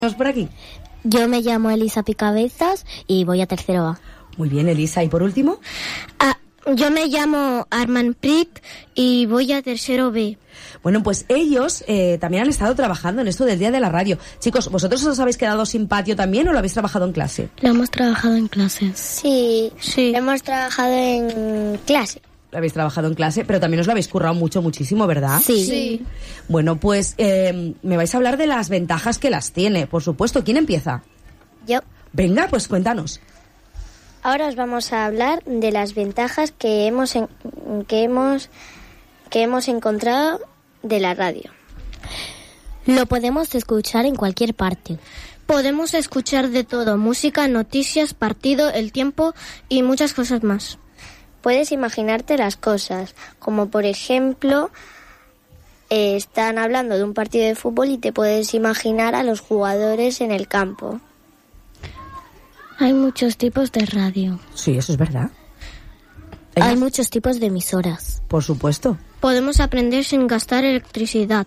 por aquí? Yo me llamo Elisa Picabezas y voy a tercero A. Muy bien, Elisa. ¿Y por último? Yo me llamo Armand Prit y voy a tercero B. Bueno, pues ellos también han estado trabajando en esto del Día de la Radio. Chicos, ¿vosotros os habéis quedado sin patio también o lo habéis trabajado en clase? Lo hemos trabajado en clase. Sí. Lo hemos trabajado en clase. Lo habéis trabajado en clase, pero también os lo habéis currado muchísimo, ¿verdad? Sí. Bueno, pues me vais a hablar de las ventajas que las tiene, por supuesto. ¿Quién empieza? Yo. Venga, pues cuéntanos. Ahora os vamos a hablar de las ventajas que hemos encontrado de la radio. Lo podemos escuchar en cualquier parte. Podemos escuchar de todo: música, noticias, partido, el tiempo y muchas cosas más. Puedes imaginarte las cosas, como por ejemplo, están hablando de un partido de fútbol y te puedes imaginar a los jugadores en el campo. Hay muchos tipos de radio. Sí, eso es verdad. Hay muchos tipos de emisoras. Por supuesto. Podemos aprender sin gastar electricidad.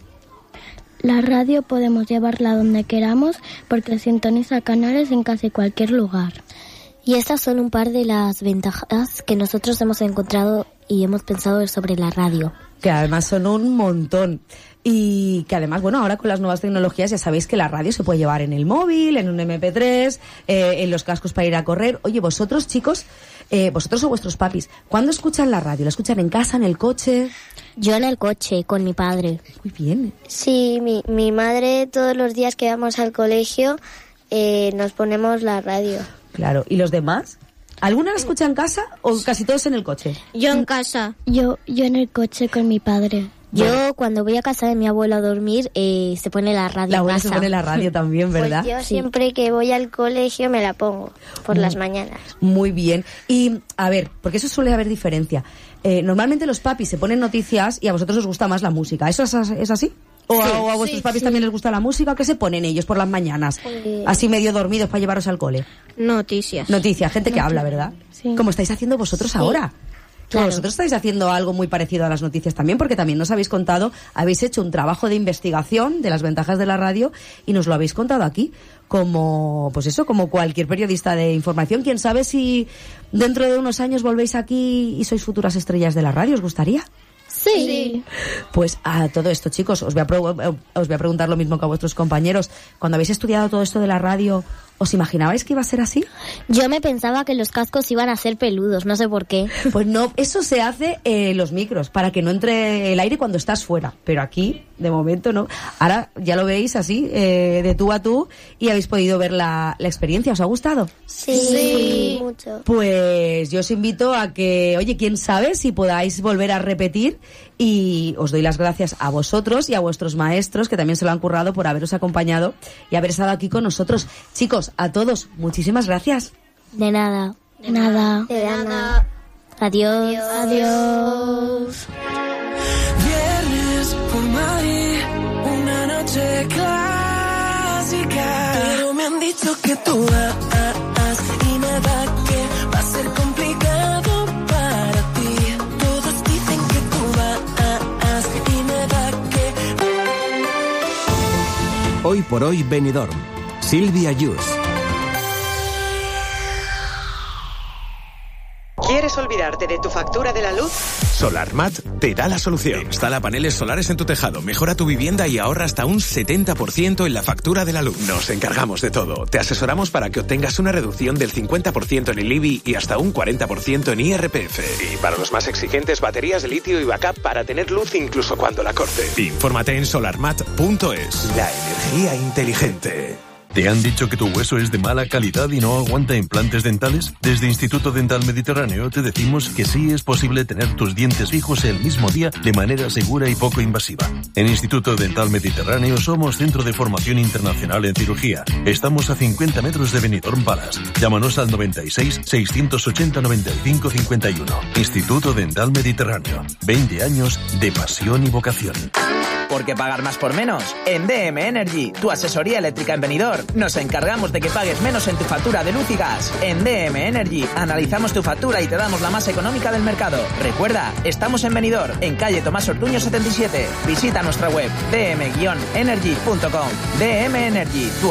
La radio podemos llevarla donde queramos porque sintoniza canales en casi cualquier lugar. Y estas son un par de las ventajas que nosotros hemos encontrado y hemos pensado sobre la radio. Que además son un montón. Y que además, bueno, ahora con las nuevas tecnologías ya sabéis que la radio se puede llevar en el móvil, en un MP3, en los cascos para ir a correr. Oye, vosotros, chicos, vosotros o vuestros papis, ¿cuándo escuchan la radio? ¿La escuchan en casa, en el coche? Yo en el coche, con mi padre. Muy bien. Sí, mi madre todos los días que vamos al colegio nos ponemos la radio. Claro, ¿y los demás? ¿Alguna la escucha en casa o casi todos en el coche? Yo en casa. Yo en el coche con mi padre. Yo cuando voy a casa de mi abuelo a dormir se pone la radio. La abuela se pone la radio también, ¿verdad? Pues yo siempre que voy al colegio me la pongo por las mañanas. Muy bien. Y a ver, porque eso suele haber diferencia. Normalmente los papis se ponen noticias y a vosotros os gusta más la música. ¿Eso es así? ¿O a vuestros papis también les gusta la música? ¿O qué se ponen ellos por las mañanas? Así medio dormidos para llevaros al cole. Noticias, gente que habla, ¿verdad? Sí. Como estáis haciendo vosotros ahora. Claro. Vosotros estáis haciendo algo muy parecido a las noticias también, porque también nos habéis contado, habéis hecho un trabajo de investigación de las ventajas de la radio y nos lo habéis contado aquí, como cualquier periodista de información. ¿Quién sabe si dentro de unos años volvéis aquí y sois futuras estrellas de la radio? ¿Os gustaría? Sí. Pues a todo esto, chicos, os voy a preguntar lo mismo que a vuestros compañeros. Cuando habéis estudiado todo esto de la radio, ¿os imaginabais que iba a ser así? Yo me pensaba que los cascos iban a ser peludos, no sé por qué. Pues no, eso se hace en los micros, para que no entre el aire cuando estás fuera. Pero aquí, de momento, no. Ahora ya lo veis así, de tú a tú, y habéis podido ver la experiencia. ¿Os ha gustado? Sí, mucho. Pues yo os invito a que, oye, quién sabe si podáis volver a repetir, y os doy las gracias a vosotros y a vuestros maestros, que también se lo han currado, por haberos acompañado y haber estado aquí con nosotros. Chicos, a todos, muchísimas gracias. De nada. De nada. Adiós. Adiós. Viernes por Madrid, una noche clásica. Pero me han dicho que tú vas y nada, que va a ser complicado para ti. Todos dicen que tú vas y nada, que... Hoy por hoy Benidorm. Silvia Yus. ¿Quieres olvidarte de tu factura de la luz? SolarMat te da la solución. Instala paneles solares en tu tejado, mejora tu vivienda y ahorra hasta un 70% en la factura de la luz. Nos encargamos de todo. Te asesoramos para que obtengas una reducción del 50% en el IBI y hasta un 40% en IRPF. Y para los más exigentes, baterías de litio y backup para tener luz incluso cuando la corte. Infórmate en solarmat.es. La energía inteligente. ¿Te han dicho que tu hueso es de mala calidad y no aguanta implantes dentales? Desde Instituto Dental Mediterráneo te decimos que sí es posible tener tus dientes fijos el mismo día de manera segura y poco invasiva. En Instituto Dental Mediterráneo somos centro de formación internacional en cirugía. Estamos a 50 metros de Benidorm Palace. Llámanos al 96 680 95 51. Instituto Dental Mediterráneo. 20 años de pasión y vocación. ¿Por qué pagar más por menos? En DM Energy, tu asesoría eléctrica en Benidorm, nos encargamos de que pagues menos en tu factura de luz y gas. En DM Energy, analizamos tu factura y te damos la más económica del mercado. Recuerda, estamos en Benidorm, en calle Tomás Ortuño 77. Visita nuestra web dm-energy.com. DM Energy, tu